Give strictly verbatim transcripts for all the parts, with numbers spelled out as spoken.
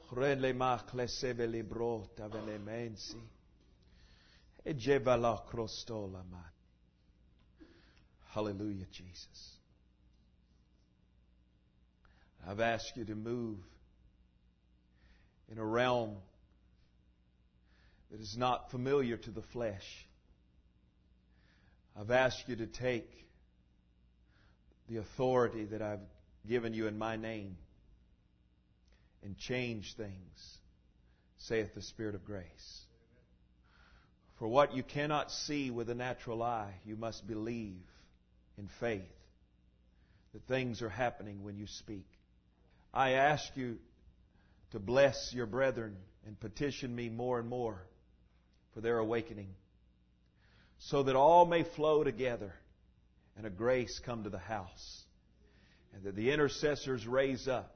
Rele makle sebe libro tavele mensi. E jevala crostola man. Hallelujah, Jesus. I've asked you to move in a realm that is not familiar to the flesh. I've asked you to take the authority that I've given you in my name and change things, saith the Spirit of grace. For what you cannot see with the natural eye, you must believe in faith that things are happening when you speak. I ask you to bless your brethren and petition me more and more for their awakening, so that all may flow together and a grace come to the house, and that the intercessors raise up.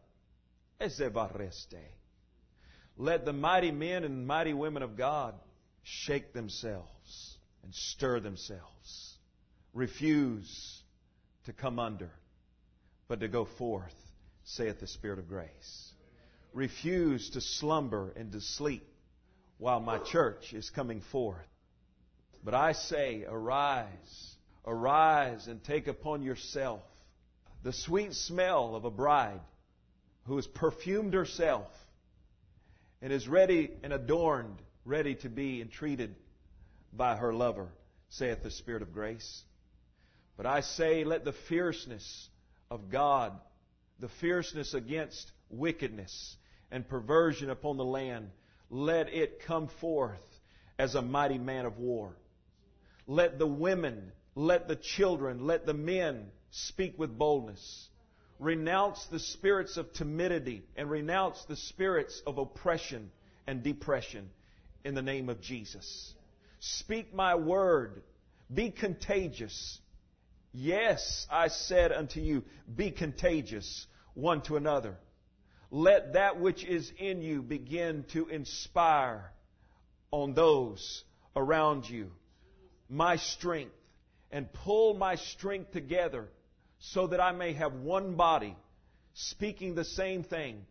Let the mighty men and mighty women of God shake themselves and stir themselves. Refuse to come under, but to go forth, saith the Spirit of grace. Refuse to slumber and to sleep while my church is coming forth. But I say, arise, arise and take upon yourself the sweet smell of a bride who has perfumed herself and is ready and adorned, ready to be entreated by her lover, saith the Spirit of grace. But I say, let the fierceness of God, the fierceness against wickedness and perversion upon the land, let it come forth as a mighty man of war. Let the women, let the children, let the men speak with boldness. Renounce the spirits of timidity and renounce the spirits of oppression and depression in the name of Jesus. Speak my word. Be contagious. Yes, I said unto you, be contagious one to another. Let that which is in you begin to inspire on those around you my strength, and pull my strength together so that I may have one body speaking the same thing.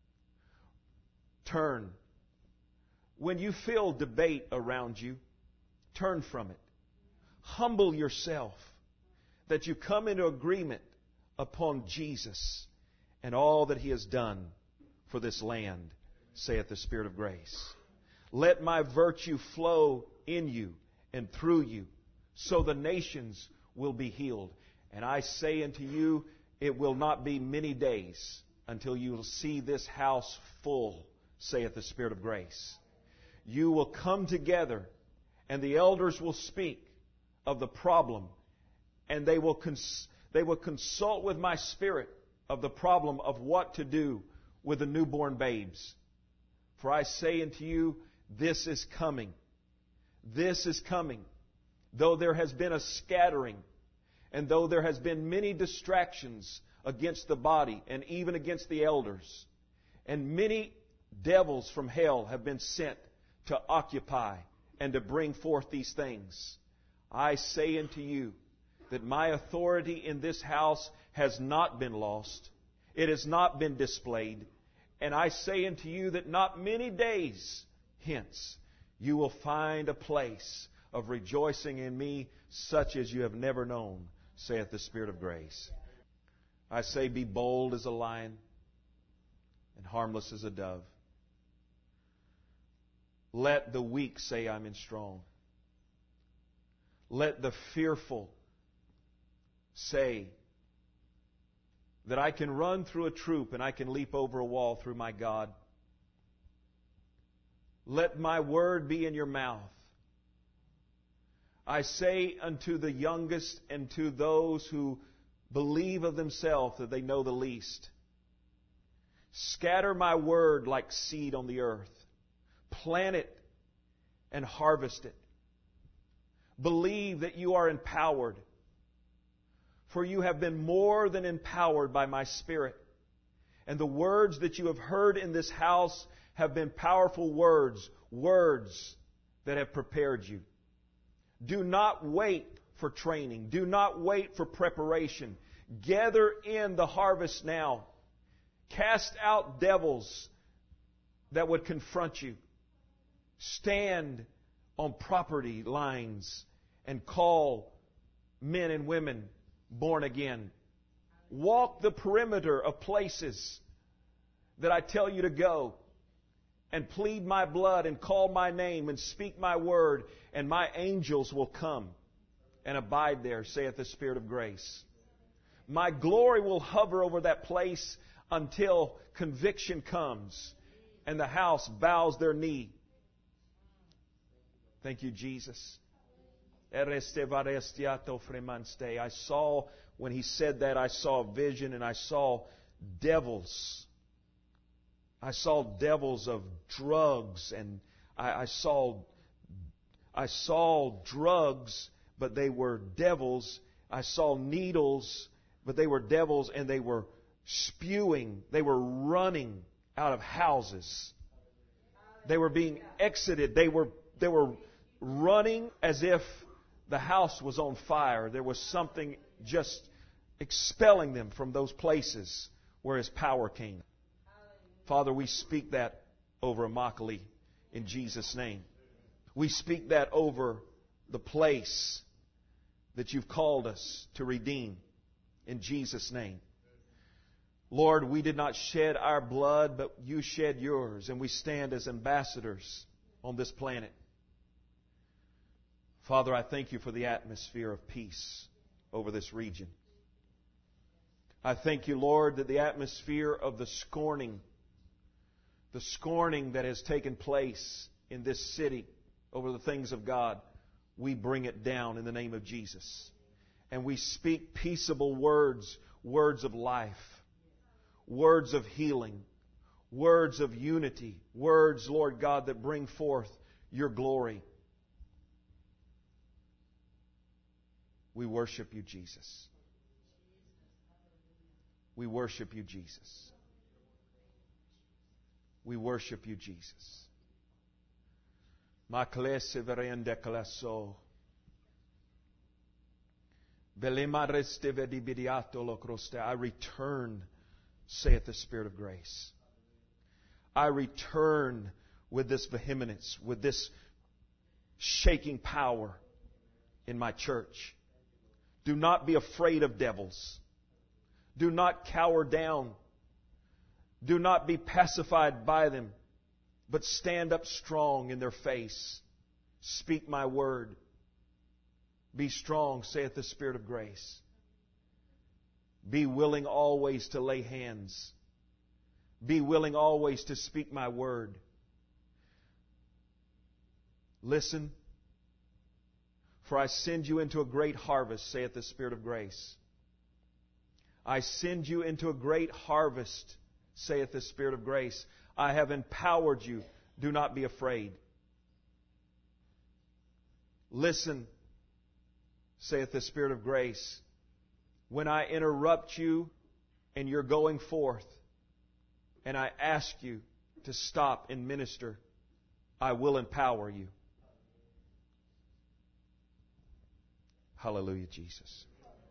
Turn. When you feel debate around you, turn from it. Humble yourself that you come into agreement upon Jesus and all that He has done for this land, saith the Spirit of grace. Let my virtue flow in you and through you, so the nations will be healed. And I say unto you, it will not be many days until you will see this house full, saith the Spirit of grace. You will come together, and the elders will speak of the problem, and they will cons- they will consult with my spirit of the problem of what to do with the newborn babes. For I say unto you, this is coming. This is coming. Though there has been a scattering, and though there has been many distractions against the body and even against the elders, and many devils from hell have been sent to occupy and to bring forth these things, I say unto you that my authority in this house has not been lost. It has not been displayed. And I say unto you that not many days hence you will find a place of rejoicing in me such as you have never known, saith the Spirit of grace. I say, be bold as a lion and harmless as a dove. Let the weak say, I'm in strong. Let the fearful say that I can run through a troop and I can leap over a wall through my God. Let my word be in your mouth. I say unto the youngest and to those who believe of themselves that they know the least, scatter my word like seed on the earth. Plant it and harvest it. Believe that you are empowered, for you have been more than empowered by my Spirit. And the words that you have heard in this house have been powerful words, words that have prepared you. Do not wait for training. Do not wait for preparation. Gather in the harvest now. Cast out devils that would confront you. Stand on property lines and call men and women born again. Walk the perimeter of places that I tell you to go, and plead my blood and call my name and speak my word, and my angels will come and abide there, saith the Spirit of grace. My glory will hover over that place until conviction comes and the house bows their knee. Thank you, Jesus. I saw, when he said that, I saw a vision, and I saw devils. I saw devils of drugs, and I, I saw I saw drugs, but they were devils. I saw needles, but they were devils, and they were spewing. They were running out of houses. They were being exited. They were they were running as if the house was on fire. There was something just expelling them from those places where His power came. Father, we speak that over Immokalee in Jesus' name. We speak that over the place that You've called us to redeem in Jesus' name. Lord, we did not shed our blood, but You shed Yours, and we stand as ambassadors on this planet. Father, I thank You for the atmosphere of peace over this region. I thank You, Lord, that the atmosphere of the scorning, the scorning that has taken place in this city over the things of God, we bring it down in the name of Jesus. And we speak peaceable words, words of life, words of healing, words of unity, words, Lord God, that bring forth Your glory. We worship You, Jesus. We worship You, Jesus. We worship You, Jesus. I return, saith the Spirit of grace. I return with this vehemence, with this shaking power in my church. Do not be afraid of devils. Do not cower down. Do not be pacified by them, but stand up strong in their face. Speak my word. Be strong, saith the Spirit of grace. Be willing always to lay hands. Be willing always to speak my word. Listen, for I send you into a great harvest, saith the Spirit of grace. I send you into a great harvest, saith the Spirit of grace. I have empowered you. Do not be afraid. Listen, saith the Spirit of grace. When I interrupt you and you're going forth, and I ask you to stop and minister, I will empower you. Hallelujah, Jesus.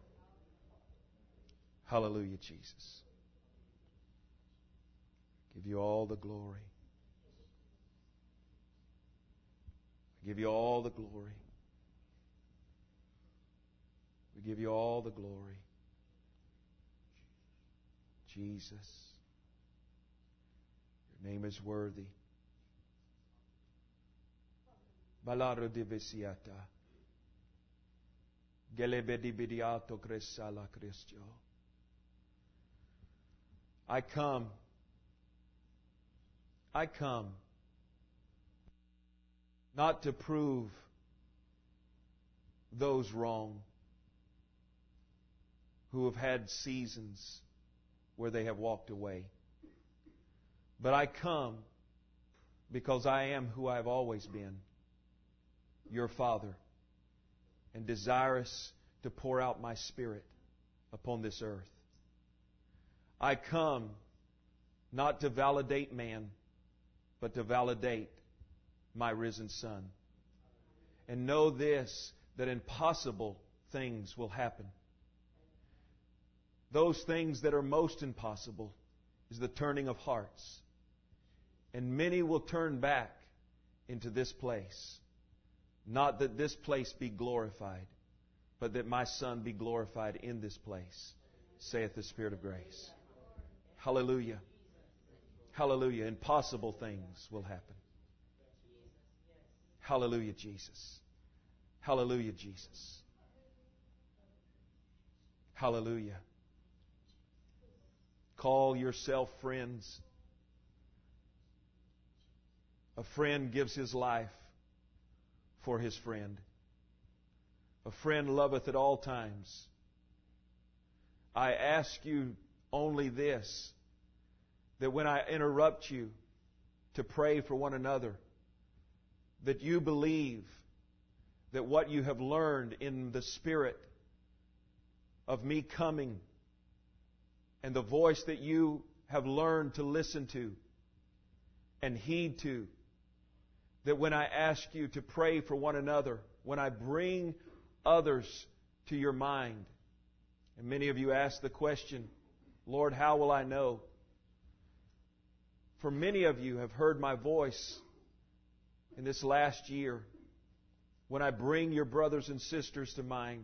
Hallelujah, Jesus. Give You all the glory. I give You all the glory. We give You all the glory. Jesus, Your name is worthy. Balaro divisiata. Gelebedibidiato cresala Christio. I come. I come not to prove those wrong who have had seasons where they have walked away. But I come because I am who I have always been, your Father, and desirous to pour out my Spirit upon this earth. I come not to validate man, but to validate my risen Son. And know this, that impossible things will happen. Those things that are most impossible is the turning of hearts. And many will turn back into this place. Not that this place be glorified, but that my Son be glorified in this place, saith the Spirit of grace. Hallelujah. Hallelujah. Impossible things will happen. Hallelujah, Jesus. Hallelujah, Jesus. Hallelujah. Call yourself friends. A friend gives his life for his friend. A friend loveth at all times. I ask you only this, that when I interrupt you to pray for one another, that you believe that what you have learned in the Spirit of me coming and the voice that you have learned to listen to and heed to, that when I ask you to pray for one another, when I bring others to your mind, and many of you ask the question, Lord, how will I know? For many of you have heard my voice in this last year when I bring your brothers and sisters to mind,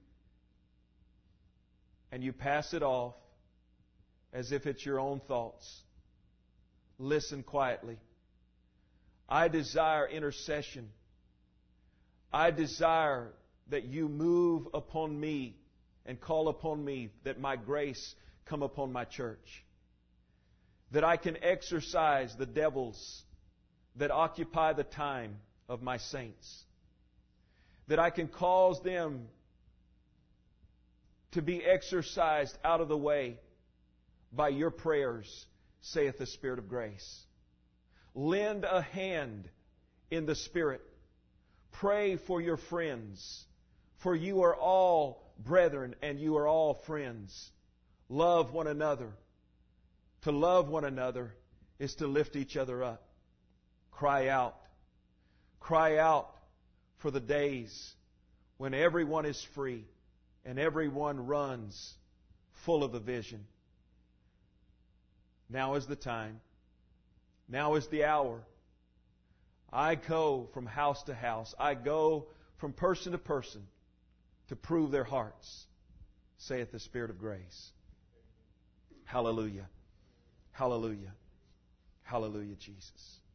and you pass it off as if it's your own thoughts. Listen quietly. I desire intercession. I desire that you move upon me and call upon me, that my grace come upon my church. That I can exorcise the devils that occupy the time of my saints. That I can cause them to be exorcised out of the way by your prayers, saith the Spirit of grace. Lend a hand in the Spirit. Pray for your friends, for you are all brethren and you are all friends. Love one another. To love one another is to lift each other up. Cry out. Cry out for the days when everyone is free and everyone runs full of the vision. Now is the time. Now is the hour. I go from house to house. I go from person to person to prove their hearts, saith the Spirit of grace. Hallelujah. Hallelujah. Hallelujah, Jesus.